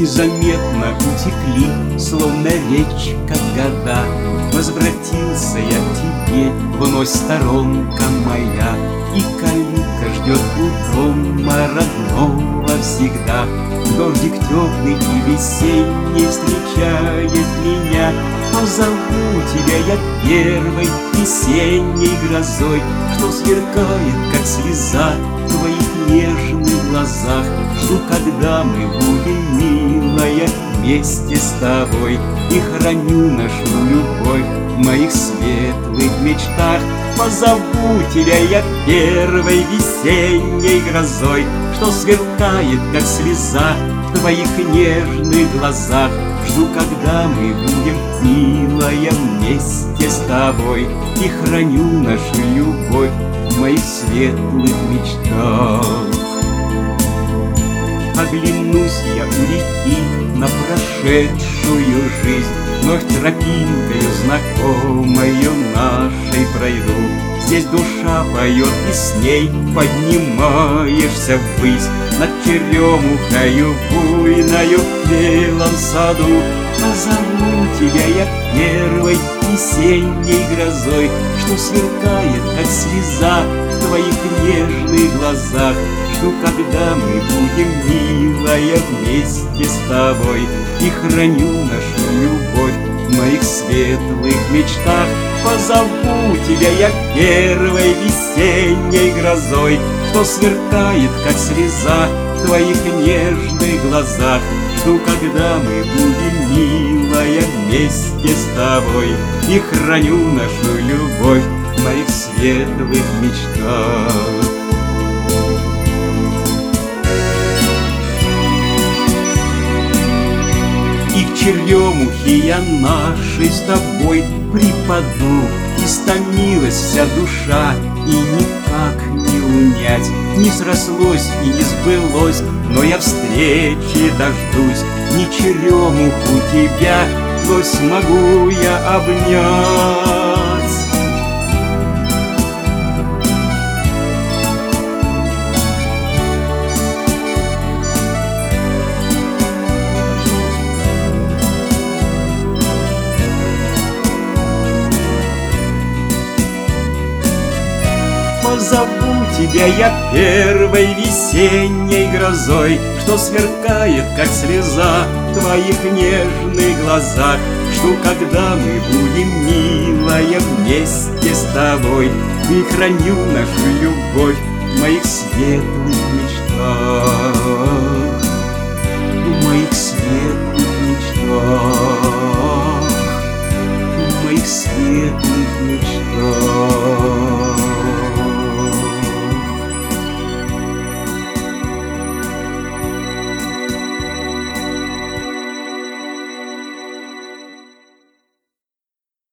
Незаметно утекли, словно речка, года. Возвратился я к тебе, вновь сторонка моя, и калитка ждет у дома родного всегда. Дождик теплый и весенний встречает меня. Позову тебя я первой весенней грозой, что сверкает, как слеза, в твоих нежных глазах. Жду, когда мы будем, милая, вместе с тобой, и храню нашу любовь в моих светлых мечтах. Позову тебя я первой весенней грозой, что сверкает, как слеза, в твоих нежных глазах. Жду, когда мы будем, милая, вместе с тобой, и храню нашу любовь в моих светлых мечтах. Оглянусь я у реки на прошедшую жизнь, вновь тропинкою знакомою нашей пройду. Здесь душа поет, и с ней поднимаешься ввысь над черемухою буйною в белом саду. Позову тебя я первой весенней грозой, что сверкает, как слеза, в твоих нежных глазах. Жду, когда мы будем, милая, вместе с тобой, и храню нашу любовь в моих светлых мечтах. Позову тебя я первой весенней грозой, что сверкает, как слеза, в твоих нежных глазах. Жду, когда мы будем, милая, вместе с тобой, и храню нашу любовь в моих светлых мечтах. И к черемухе я нашей с тобой припаду. Истомилась вся душа, и никак не унять. Не срослось и не сбылось, но я встречи дождусь. Не черемуху тебя вновь смогу я обнять. Позову тебя я первой весенней грозой, что сверкает, как слеза, в твоих нежных глазах. Жду, когда мы будем, милая, вместе с тобой, и храню нашу любовь